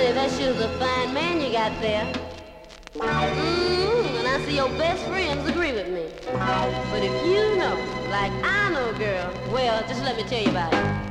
honey, that sure's a fine man you got there. And I see your best friends agree with me. But if you know, like I know, girl, well, just let me tell you about it.